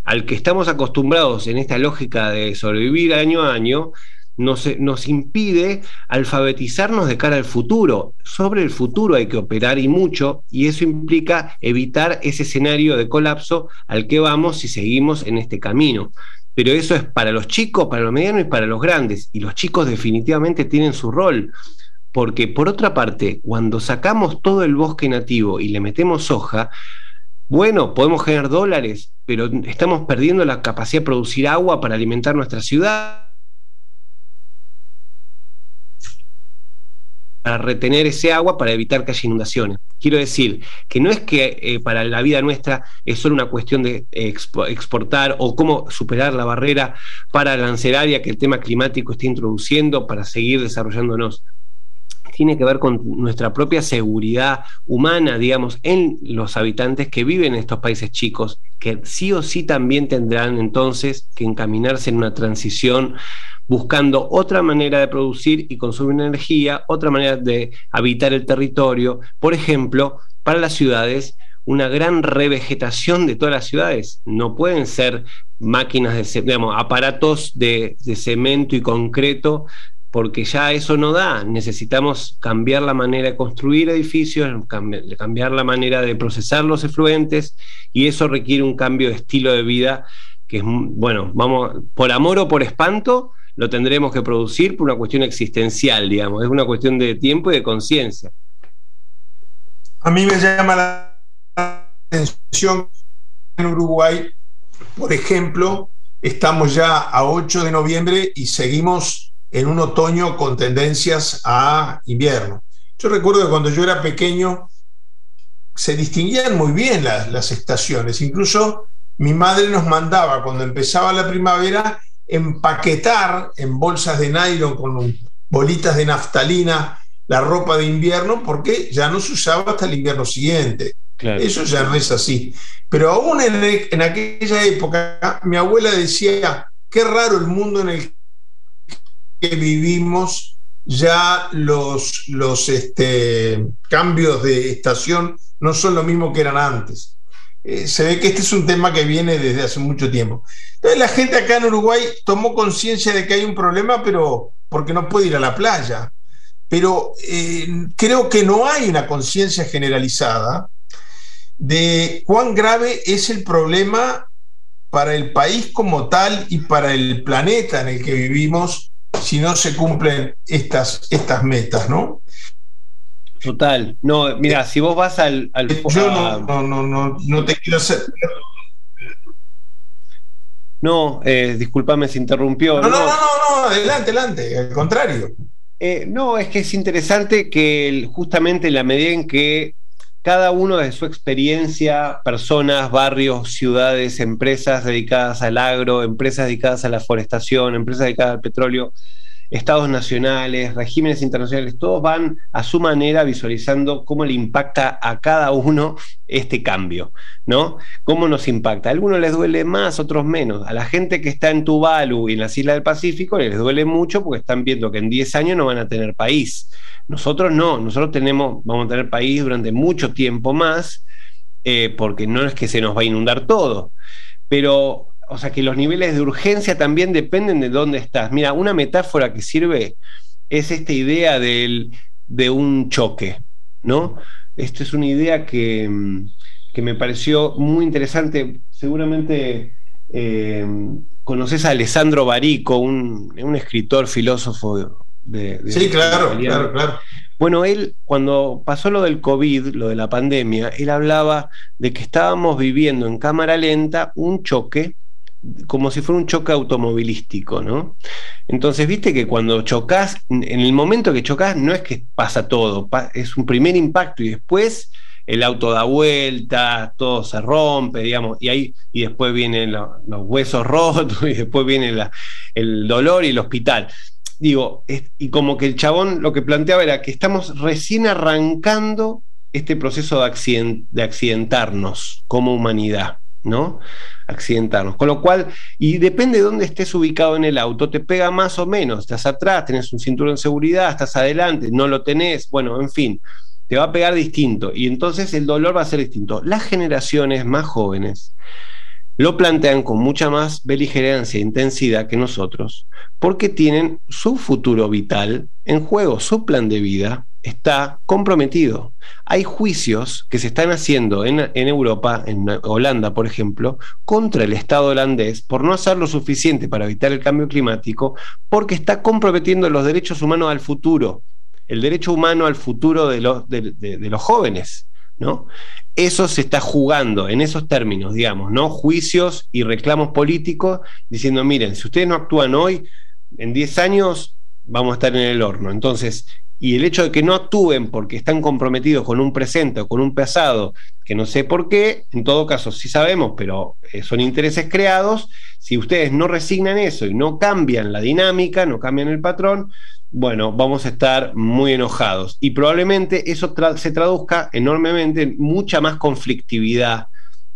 al que estamos acostumbrados en esta lógica de sobrevivir año a año, nos, nos impide alfabetizarnos de cara al futuro. Sobre el futuro hay que operar y mucho, y eso implica evitar ese escenario de colapso al que vamos si seguimos en este camino. Pero eso es para los chicos, para los medianos y para los grandes, y los chicos definitivamente tienen su rol, porque por otra parte, cuando sacamos todo el bosque nativo y le metemos soja, bueno, podemos generar dólares, pero estamos perdiendo la capacidad de producir agua para alimentar nuestra ciudad, para retener ese agua, para evitar que haya inundaciones. Quiero decir que no es que eh, para la vida nuestra es solo una cuestión de eh, expo- exportar o cómo superar la barrera paraarancelaria que el tema climático está introduciendo para seguir desarrollándonos. Tiene que ver con nuestra propia seguridad humana, digamos, en los habitantes que viven en estos países chicos, que sí o sí también tendrán entonces que encaminarse en una transición buscando otra manera de producir y consumir energía, otra manera de habitar el territorio. Por ejemplo, para las ciudades, una gran revegetación de todas las ciudades. No pueden ser máquinas de, digamos, aparatos de, de cemento y concreto, porque ya eso no da. Necesitamos cambiar la manera de construir edificios, cambi- cambiar la manera de procesar los efluentes, y eso requiere un cambio de estilo de vida que es, bueno, vamos, por amor o por espanto, lo tendremos que producir por una cuestión existencial, digamos, es una cuestión de tiempo y de conciencia. A mí me llama la atención en Uruguay, por ejemplo, estamos ya a ocho de noviembre y seguimos en un otoño con tendencias a invierno. Yo recuerdo que cuando yo era pequeño se distinguían muy bien las, las estaciones, incluso mi madre nos mandaba cuando empezaba la primavera empaquetar en bolsas de nylon con bolitas de naftalina la ropa de invierno, porque ya no se usaba hasta el invierno siguiente. Claro. Eso ya no es así. Pero aún en, en aquella época mi abuela decía, qué raro el mundo en el que vivimos, ya los, los este, cambios de estación no son lo mismo que eran antes. Eh, se ve que este es un tema que viene desde hace mucho tiempo. Entonces la gente acá en Uruguay tomó conciencia de que hay un problema, pero porque no puede ir a la playa. Pero eh, creo que no hay una conciencia generalizada de cuán grave es el problema para el país como tal y para el planeta en el que vivimos si no se cumplen estas, estas metas, ¿no? Total. No, mira, si vos vas al... al Yo no, no, no, no, no te quiero hacer... No, eh, discúlpame, se interrumpió. No, no, no, no, no, adelante, adelante, al contrario. Eh, no, es que es interesante que el, justamente en la medida en que cada uno de su experiencia, personas, barrios, ciudades, empresas dedicadas al agro, empresas dedicadas a la forestación, empresas dedicadas al petróleo, estados nacionales, regímenes internacionales, todos van a su manera visualizando cómo le impacta a cada uno este cambio, ¿no? ¿Cómo nos impacta? A algunos les duele más, otros menos. A la gente que está en Tuvalu y en las Islas del Pacífico les duele mucho porque están viendo que en diez años no van a tener país. Nosotros no, nosotros tenemos, vamos a tener país durante mucho tiempo más, eh, porque no es que se nos va a inundar todo, pero... O sea que los niveles de urgencia también dependen de dónde estás. Mira, una metáfora que sirve es esta idea del, de un choque, ¿no? Esta es una idea que, que me pareció muy interesante. Seguramente eh, conoces a Alessandro Barico, un, un escritor, filósofo de... de sí, claro, claro, claro. Bueno, él, cuando pasó lo del COVID, lo de la pandemia, él hablaba de que estábamos viviendo en cámara lenta un choque, como si fuera un choque automovilístico, ¿no? Entonces, viste que cuando chocas, en el momento que chocas, no es que pasa todo, es un primer impacto y después el auto da vuelta, todo se rompe, digamos, y ahí y después vienen lo, los huesos rotos y después viene la, el dolor y el hospital. Digo, es, y como que el chabón lo que planteaba era que estamos recién arrancando este proceso de, accident, de accidentarnos como humanidad, ¿no? Accidentarnos. Con lo cual, y depende de dónde estés ubicado en el auto, te pega más o menos. Estás atrás, tenés un cinturón de seguridad, estás adelante, no lo tenés, bueno, en fin, te va a pegar distinto. Y entonces el dolor va a ser distinto. Las generaciones más jóvenes lo plantean con mucha más beligerancia e intensidad que nosotros, porque tienen su futuro vital en juego, su plan de vida está comprometido. Hay juicios que se están haciendo en, en Europa, en Holanda, por ejemplo, contra el Estado holandés por no hacer lo suficiente para evitar el cambio climático, porque está comprometiendo los derechos humanos al futuro, el derecho humano al futuro de los, de, de, de los jóvenes, ¿no? Eso se está jugando en esos términos, digamos, ¿no? Juicios y reclamos políticos diciendo, miren, si ustedes no actúan hoy, en diez años vamos a estar en el horno. Entonces, y el hecho de que no actúen porque están comprometidos con un presente o con un pasado, que no sé por qué, en todo caso sí sabemos, pero eh, son intereses creados. Si ustedes no resignan eso y no cambian la dinámica, no cambian el patrón, bueno, vamos a estar muy enojados. Y probablemente eso tra- se traduzca enormemente en mucha más conflictividad,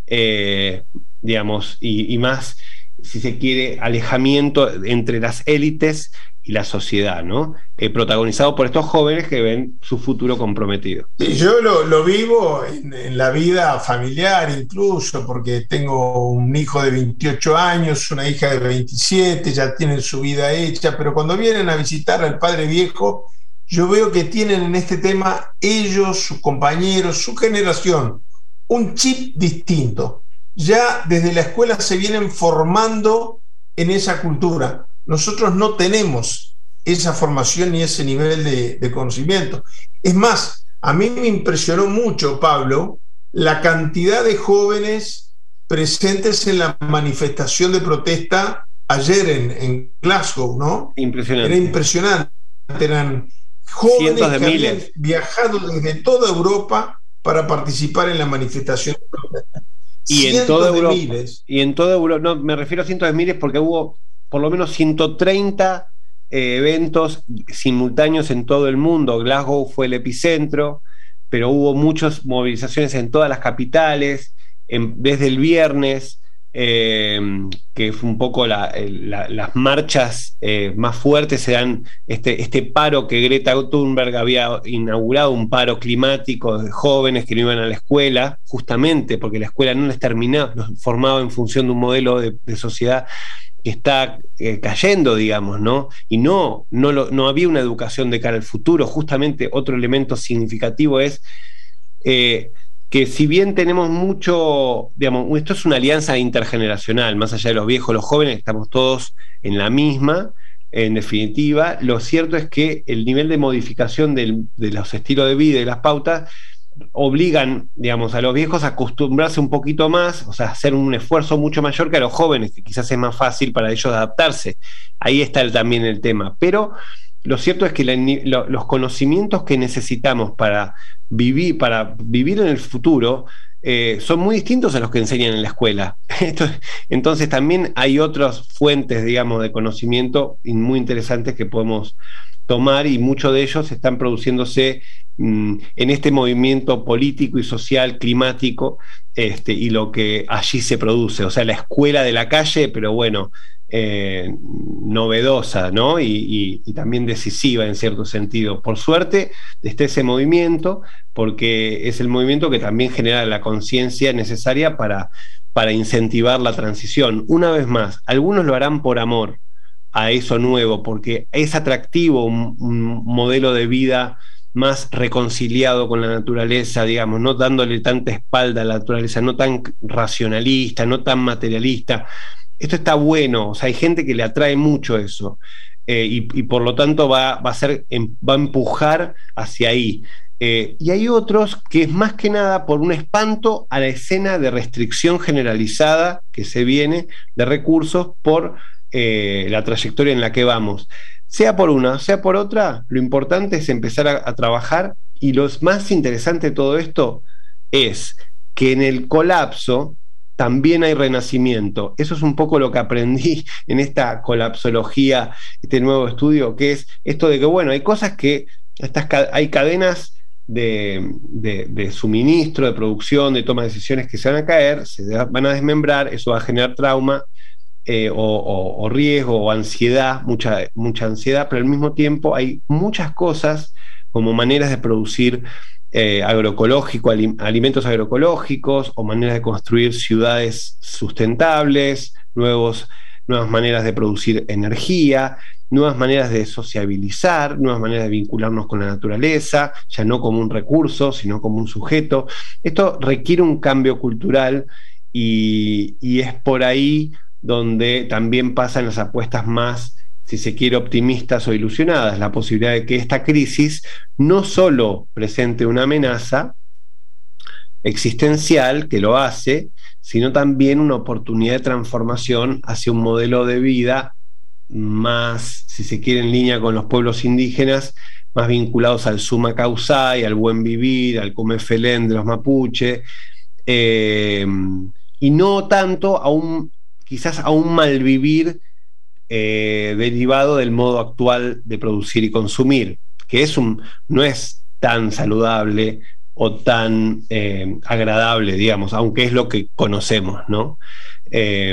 eh, digamos, y, y más, si se quiere, alejamiento entre las élites y la sociedad, ¿no? Eh, protagonizado por estos jóvenes que ven su futuro comprometido. Sí, yo lo, lo vivo en, en la vida familiar incluso, porque tengo un hijo de veintiocho años, una hija de veintisiete, ya tienen su vida hecha, pero cuando vienen a visitar al padre viejo, yo veo que tienen en este tema ellos, sus compañeros, su generación, un chip distinto. Ya desde la escuela se vienen formando en esa cultura. Nosotros no tenemos esa formación ni ese nivel de, de conocimiento. Es más, a mí me impresionó mucho, Pablo, la cantidad de jóvenes presentes en la manifestación de protesta ayer en, en Glasgow, ¿no? Impresionante. Era impresionante. Eran jóvenes cientos de que miles. habían viajado desde toda Europa para participar en la manifestación de protesta. Y en Cientos toda de Europa, miles. y en toda Europa, no, me refiero a cientos de miles porque hubo por lo menos ciento treinta eh, eventos simultáneos en todo el mundo. Glasgow fue el epicentro, pero hubo muchas movilizaciones en todas las capitales, en, desde el viernes, eh, que fue un poco la, la, las marchas eh, más fuertes, se dan este, este paro que Greta Thunberg había inaugurado, un paro climático de jóvenes que no iban a la escuela, justamente porque la escuela no les terminaba, los formaba en función de un modelo de, de sociedad que está eh, cayendo, digamos, ¿no? Y no, no, lo, no había una educación de cara al futuro. Justamente otro elemento significativo es eh, que si bien tenemos mucho, digamos, esto es una alianza intergeneracional, más allá de los viejos, los jóvenes, estamos todos en la misma, en definitiva, lo cierto es que el nivel de modificación del, de los estilos de vida y las pautas obligan, digamos, a los viejos a acostumbrarse un poquito más, o sea, hacer un esfuerzo mucho mayor que a los jóvenes, que quizás es más fácil para ellos adaptarse. Ahí está el, también el tema. Pero lo cierto es que la, lo, los conocimientos que necesitamos para vivir, para vivir en el futuro eh, son muy distintos a los que enseñan en la escuela. Entonces también hay otras fuentes, digamos, de conocimiento muy interesantes que podemos tomar, y muchos de ellos están produciéndose mmm, en este movimiento político y social climático, este, y lo que allí se produce, o sea, la escuela de la calle, pero bueno, eh, novedosa, ¿no? Y, y, y también decisiva en cierto sentido. Por suerte está ese movimiento, porque es el movimiento que también genera la conciencia necesaria para, para incentivar la transición. Una vez más, algunos lo harán por amor a eso nuevo, porque es atractivo un, un modelo de vida más reconciliado con la naturaleza, digamos, no dándole tanta espalda a la naturaleza, no tan racionalista, no tan materialista. Esto está bueno, o sea, hay gente que le atrae mucho eso, eh, y, y por lo tanto va, va a ser, va a empujar hacia ahí. Eh, y hay otros que es más que nada por un espanto a la escena de restricción generalizada que se viene de recursos por Eh, la trayectoria en la que vamos, sea por una, sea por otra. Lo importante es empezar a, a trabajar, y lo más interesante de todo esto es que en el colapso también hay renacimiento. Eso es un poco lo que aprendí en esta colapsología, este nuevo estudio, que es esto de que, bueno, hay cosas que, estas, hay cadenas de, de, de suministro, de producción, de toma de decisiones que se van a caer, se van a desmembrar, eso va a generar trauma, Eh, o, o, o riesgo o ansiedad, mucha, mucha ansiedad, pero al mismo tiempo hay muchas cosas como maneras de producir eh, agroecológico, alim, alimentos agroecológicos o maneras de construir ciudades sustentables, nuevos, nuevas maneras de producir energía, nuevas maneras de sociabilizar, nuevas maneras de vincularnos con la naturaleza, ya no como un recurso, sino como un sujeto. Esto requiere un cambio cultural y, y es por ahí donde también pasan las apuestas más, si se quiere, optimistas o ilusionadas, la posibilidad de que esta crisis no solo presente una amenaza existencial, que lo hace, sino también una oportunidad de transformación hacia un modelo de vida más, si se quiere, en línea con los pueblos indígenas, más vinculados al suma causai, al buen vivir, al comefelén de los mapuche, eh, y no tanto a un, quizás a un malvivir eh, derivado del modo actual de producir y consumir, que es un, no es tan saludable o tan eh, agradable, digamos, aunque es lo que conocemos, ¿no? Eh,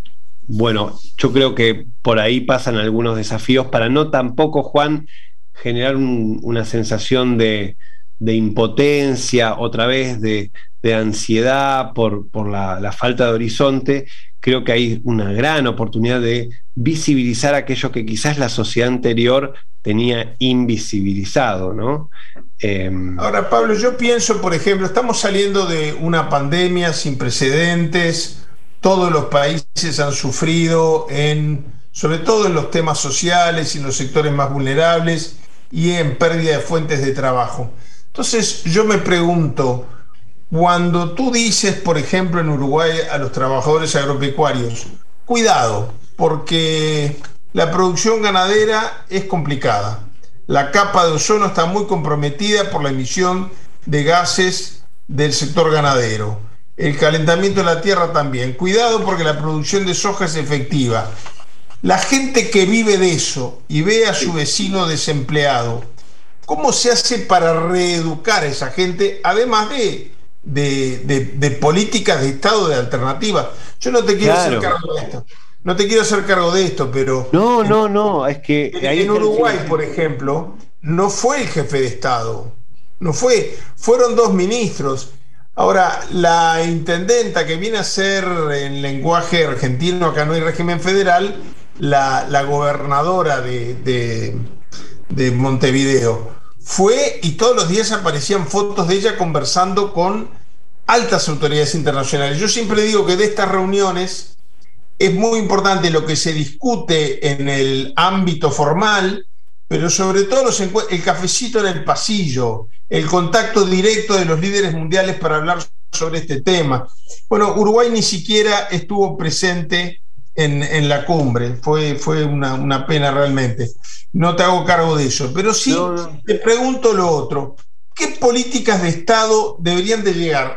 Bueno, yo creo que por ahí pasan algunos desafíos para no tampoco, Juan, generar un, una sensación de, de impotencia, otra vez de, de ansiedad por, por la, la falta de horizonte. Creo que hay una gran oportunidad de visibilizar aquello que quizás la sociedad anterior tenía invisibilizado, ¿no? Eh... Ahora, Pablo, yo pienso, por ejemplo, estamos saliendo de una pandemia sin precedentes. Todos los países han sufrido, en, sobre todo en los temas sociales y en los sectores más vulnerables y en pérdida de fuentes de trabajo. Entonces yo me pregunto, cuando tú dices, por ejemplo, en Uruguay a los trabajadores agropecuarios, cuidado, porque la producción ganadera es complicada, la capa de ozono está muy comprometida por la emisión de gases del sector ganadero. El calentamiento de la tierra también. Cuidado porque la producción de soja es efectiva. La gente que vive de eso y ve a su vecino desempleado, ¿cómo se hace para reeducar a esa gente, además de, de, de, de políticas de Estado de alternativa? Yo no te quiero claro. hacer cargo de esto. No te quiero hacer cargo de esto, pero... No, no, no, es que... En, en Uruguay, por ejemplo, no fue el jefe de Estado. No fue. Fueron dos ministros. Ahora, la intendenta que viene a ser en lenguaje argentino, acá no hay régimen federal, la, la gobernadora de, de, de Montevideo, fue y todos los días aparecían fotos de ella conversando con altas autoridades internacionales. Yo siempre digo que de estas reuniones es muy importante lo que se discute en el ámbito formal, pero sobre todo los el cafecito en el pasillo, el contacto directo de los líderes mundiales para hablar sobre este tema. Bueno, Uruguay ni siquiera estuvo presente en, en la cumbre, fue, fue una, una pena realmente. No te hago cargo de eso, pero sí no, no. Te pregunto lo otro. ¿Qué políticas de Estado deberían de llegar,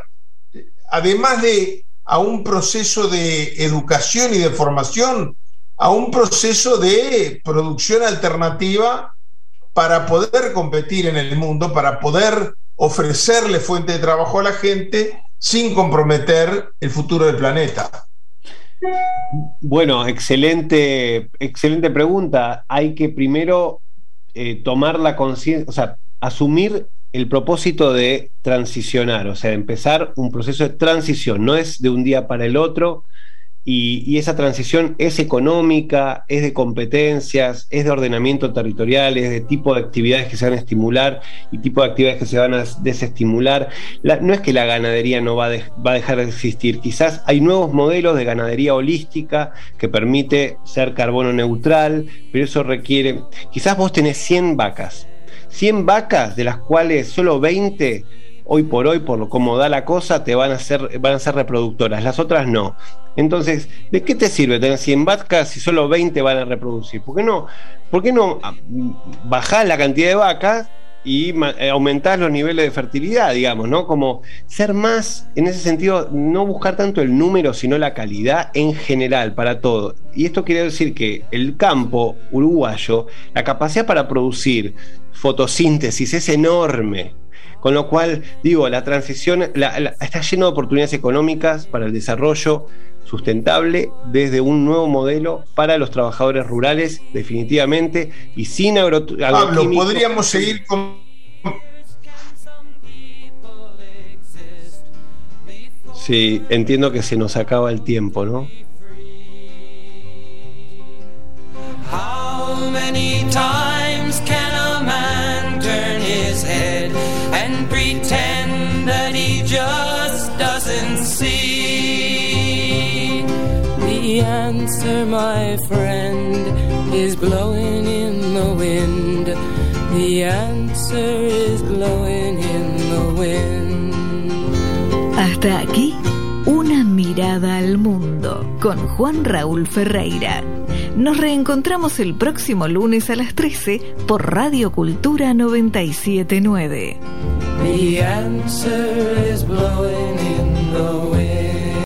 además de a un proceso de educación y de formación, a un proceso de producción alternativa para poder competir en el mundo, para poder ofrecerle fuente de trabajo a la gente sin comprometer el futuro del planeta? Bueno, excelente, excelente pregunta. Hay que primero eh, tomar la conciencia, o sea, asumir el propósito de transicionar, o sea, empezar un proceso de transición, no es de un día para el otro, y, y esa transición es económica, es de competencias, es de ordenamiento territorial, es de tipo de actividades que se van a estimular y tipo de actividades que se van a desestimular. La, no es que la ganadería no va, de, va a dejar de existir, quizás hay nuevos modelos de ganadería holística que permite ser carbono neutral, pero eso requiere, quizás vos tenés cien vacas, cien vacas, de las cuales solo veinte, hoy por hoy, por cómo da la cosa, te van a ser, van a ser reproductoras, las otras no. Entonces, ¿de qué te sirve tener cien vacas si solo veinte van a reproducir? ¿Por qué no, por qué no bajás la cantidad de vacas y aumentás los niveles de fertilidad, digamos, ¿no? Como ser más, en ese sentido, no buscar tanto el número, sino la calidad en general, para todo. Y esto quiere decir que el campo uruguayo, la capacidad para producir fotosíntesis es enorme. Con lo cual, digo, la transición la, la, está lleno de oportunidades económicas para el desarrollo sustentable desde un nuevo modelo para los trabajadores rurales, definitivamente, y sin agro, Pablo, podríamos seguir con... Sí, entiendo que se nos acaba el tiempo, ¿no? How many times can a man turn his head and pretend that he just doesn't see? The answer, my friend, is blowing in the wind. The answer is blowing in the wind. Hasta aquí, Una mirada al mundo con Juan Raúl Ferreira. Nos reencontramos el próximo lunes a las trece por Radio Cultura noventa y siete punto nueve. The answer is blowing in the wind.